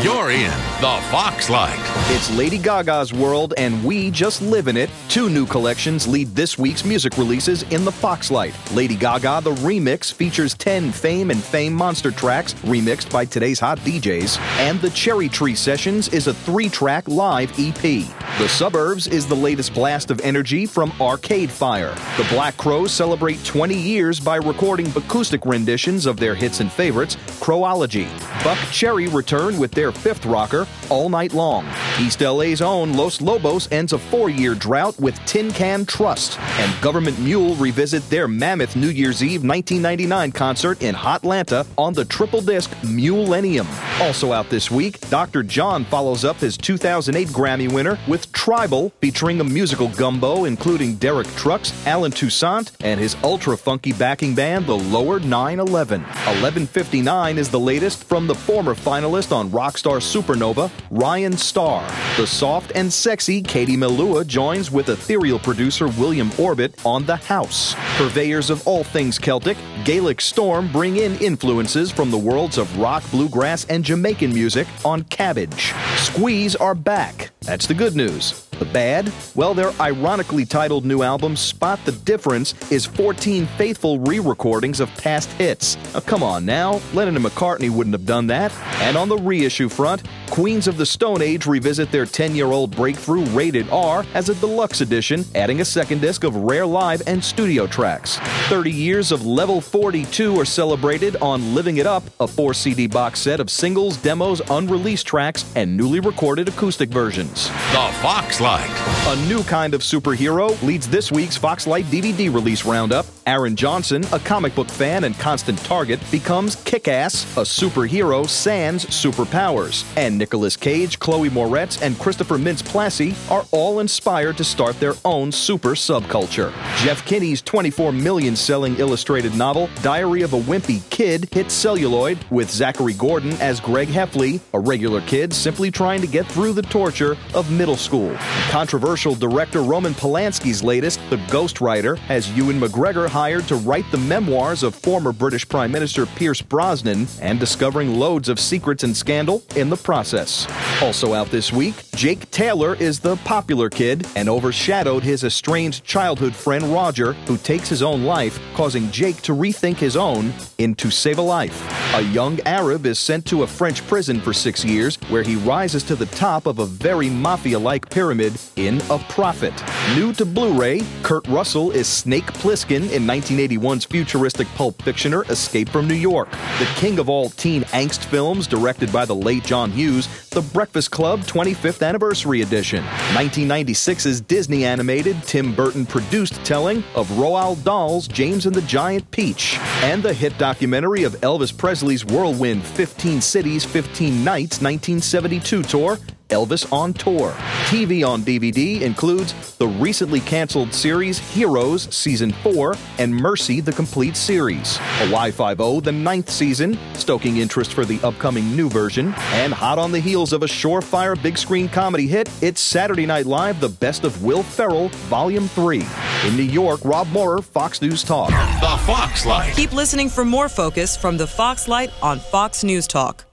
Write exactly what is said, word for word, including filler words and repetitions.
You're in the Foxlight. It's Lady Gaga's world, and we just live in it. Two new collections lead this week's music releases in the Foxlight. Lady Gaga The Remix features ten Fame and Fame Monster tracks remixed by today's hot D Js. And The Cherry Tree Sessions is a three-track live E P. The Suburbs is the latest blast of energy from Arcade Fire. The Black Crowes celebrate twenty years by recording acoustic renditions of their hits and favorites, Crowology. Buck Cherry return with their fifth rocker, All Night Long. East L A's own Los Lobos ends a four-year drought with Tin Can Trust. And Government Mule revisit their mammoth New Year's Eve nineteen ninety-nine concert in Hotlanta on the triple disc Mullennium. Also out this week, Doctor John follows up his two thousand eight Grammy winner with Tribal, featuring a musical gumbo including Derek Trucks, Alan Toussaint, and his ultra-funky backing band, the Lower nine eleven. eleven fifty-nine is the latest from the former finalist on Rockstar Supernova, Ryan Starr. The soft and sexy Katie Melua joins with ethereal producer William Orbit on The House. Purveyors of all things Celtic, Gaelic Storm bring in influences from the worlds of rock, bluegrass, and Jamaican music on Cabbage. Squeeze are back. That's the good news. The bad? Well, their ironically titled new album, Spot the Difference, is fourteen faithful re-recordings of past hits. Oh, come on now, Lennon and McCartney wouldn't have done that. And on the reissue front, Queens of the Stone Age revisit their ten-year-old breakthrough Rated R as a deluxe edition, adding a second disc of rare live and studio tracks. thirty years of Level forty-two are celebrated on Living It Up, a four C D box set of singles, demos, unreleased tracks, and newly recorded acoustic versions. The Foxlight. A new kind of superhero leads this week's Foxlight D V D release roundup. Aaron Johnson, a comic book fan and constant target, becomes Kick-Ass, a superhero sans superpowers. And Nicolas Cage, Chloe Moretz, and Christopher Mintz-Plasse are all inspired to start their own super subculture. Jeff Kinney's twenty-four million selling illustrated novel, Diary of a Wimpy Kid, hits celluloid, with Zachary Gordon as Greg Heffley, a regular kid simply trying to get through the torture of middle school. Controversial director Roman Polanski's latest, The Ghostwriter, has Ewan McGregor hired to write the memoirs of former British Prime Minister Pierce Brosnan, and discovering loads of secrets and scandal in the process. Also out this week, Jake Taylor is the popular kid and overshadowed his estranged childhood friend Roger, who takes his own life, causing Jake to rethink his own in To Save a Life. A young Arab is sent to a French prison for six years, where he rises to the top of a very mafia-like pyramid in A Prophet. New to Blu-ray, Kurt Russell is Snake Plissken in nineteen eighty-one's futuristic pulp fictioner Escape from New York. The king of all teen angst films, directed by the late John Hughes, The Breakfast Club twenty-fifth Anniversary Edition. nineteen ninety-six's Disney animated, Tim Burton-produced telling of Roald Dahl's James and the Giant Peach. And the hit documentary of Elvis Presley's whirlwind fifteen Cities, fifteen Nights nineteen seventy-two tour, Elvis on Tour. T V on D V D includes the recently canceled series Heroes Season four and Mercy the Complete Series. Hawaii Five-O, the ninth season, stoking interest for the upcoming new version. And hot on the heels of a surefire big screen comedy hit, it's Saturday Night Live, The Best of Will Ferrell, Volume three. In New York, Rob Moorer, Fox News Talk. The Foxlight. Keep listening for more Focus from the Foxlight on Fox News Talk.